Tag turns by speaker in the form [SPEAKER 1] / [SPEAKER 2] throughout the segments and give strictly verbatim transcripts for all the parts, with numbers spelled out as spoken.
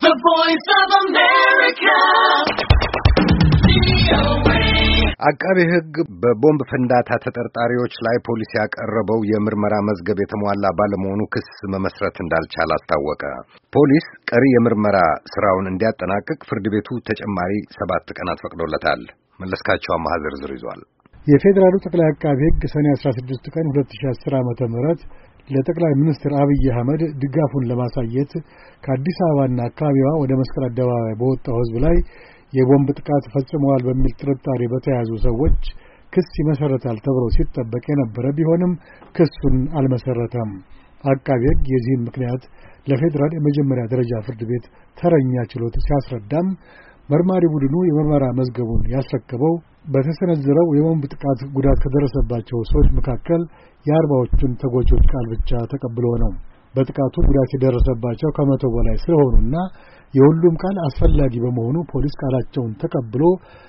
[SPEAKER 1] The Voice of America.
[SPEAKER 2] አቃቤ ሕግ በቦምብ ፍንዳታ ተጠርጣሪዎች ላይ ፖሊስ ያቀረበው የምርመራ መዝገብ የተሟላ ባለመሆኑ ክስ መመስረት እንዳልቻለ አስታወቀ። ፖሊስ ቀሪ የምርመራ ስራውን እንዲያጠናቅቅ ፍርድ ቤቱ ተጨማሪ ሰባት ቀናት ፈቅዶለታል። መለስካቸው አማሃ ዝርዝር ይዟል።
[SPEAKER 3] የፌዴራሉ ጠቅላይ አቃቤ ሕግ ሰኔ አስራ ስድስት ቀን ሁለት ሺህ አስር ዓመተ ምህረት ለጠቅላይ ሚኒስትር አብይ አህመድ ድጋፉን ለማሳየት ከአዲስ አበባና አካባቢዋ ወደ መስቀል አደባባይ በወጣው ሕዝብ ላይ የቦምብ ጥቃት ፈጽመዋል በሚል ጥርጣሬ በተያዙ ሰዎች ክስ ይመሰረታል ተብሎ ሲጠበቅ የነበረ ቢሆንም ክሱን አልመሰረተም። አቃቤ ሕግ የዚህን ምክንያት ለፌዴራል የመጀመሪያ ደረጃ ፍርድ ቤት ተረኛ ችሎት ሲያስረዳም መርማሪ ቡድኑ የምርመራ መዝገቡን ያስረከበው በተሰነዘረው የቦምብ ጥቃት ጉዳት ከደረሰባቸው ሰዎች መካከል የአርባዎቹን ተጎጂዎች ቃል ብቻ ተቀብሎ ነው። በጥቃቱ ጉዳት የደረሰባቸው ከመቶ በላይ ስለሆኑና የሁሉም ቃል አስፈላጊ በመሆኑ ፖሊስ ቃላቸውን ተቀብሎ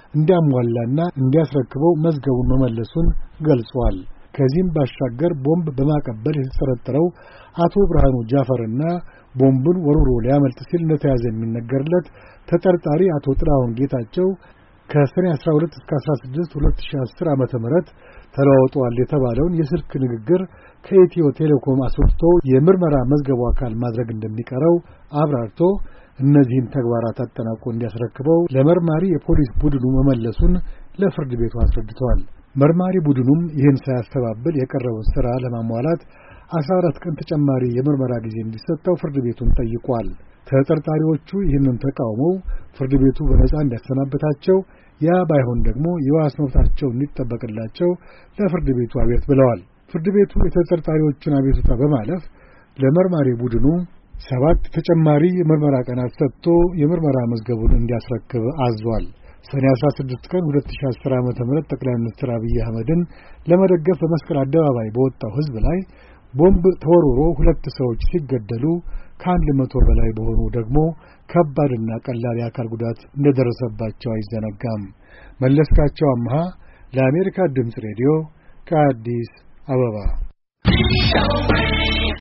[SPEAKER 3] እንዲያሟላና እንዲያስረክበው መዝገቡን መመለሱን ገልጿል። ከዚህም ባሻገር ቦምብ በማቀበል የተጠረጠረው አቶ ብርሃኑ ጃፈርና ቦምቡን ወርውሮ ሊያመልጥ ሲል እንደተያዘ የሚነገርለት ተጠርጣሪ አቶ ጥላሁን ጌታቸው ከሰኔ አስራ ሁለት እስከ አስራ ስድስት ሁለት ሺህ አስር ዓመተ ምህረት ተለዋውጧል የተባለውን የስልክ ንግግር ከኢትዮ ቴሌኮም አስወጥቶ የምርመራ መዝገቡ አካል ማድረግ እንደሚቀረው አብራርቶ እነዚህን ተግባራት አጠናቆ እንዲያስረክበው ለመርማሪ የፖሊስ ቡድኑ መመለሱን ለፍርድ ቤቱ አስረድቷል። መርማሪ ቡድኑም ይህን ሳያስተባብል የቀረበውን ሥራ ለማሟላት አስራ አራት ቀን ተጨማሪ የምርመራ ጊዜ እንዲሰጠው ፍርድ ቤቱን ጠይቋል። ተጠርጣሪዎቹ ይህንን ተቃውመው ፍርድ ቤቱ በነጻ እንዲያሰናበታቸው፣ ያ ባይሆን ደግሞ የዋስ መብታቸው እንዲጠበቅላቸው ለፍርድ ቤቱ አቤት ብለዋል። ፍርድ ቤቱ የተጠርጣሪዎቹን አቤቱታ በማለፍ ለመርማሪ ቡድኑ ሰባት ተጨማሪ የምርመራ ቀናት ሰጥቶ የምርመራ መዝገቡን እንዲያስረክብ አዟል። ሰኔ አስራ ስድስት ቀን ሁለት ሺህ አስር ዓመተ ምህረት ጠቅላይ ሚኒስትር አብይ አህመድን ለመደገፍ በመስቀል አደባባይ በወጣው ሕዝብ ላይ ቦምብ ተወርውሮ ሁለት ሰዎች ሲገደሉ ከአንድ መቶ በላይ በሆኑ ደግሞ ከባድና ቀላል የአካል ጉዳት እንደደረሰባቸው አይዘነጋም። መለስካቸው አማሃ ለአሜሪካ ድምፅ ሬዲዮ ከአዲስ አበባ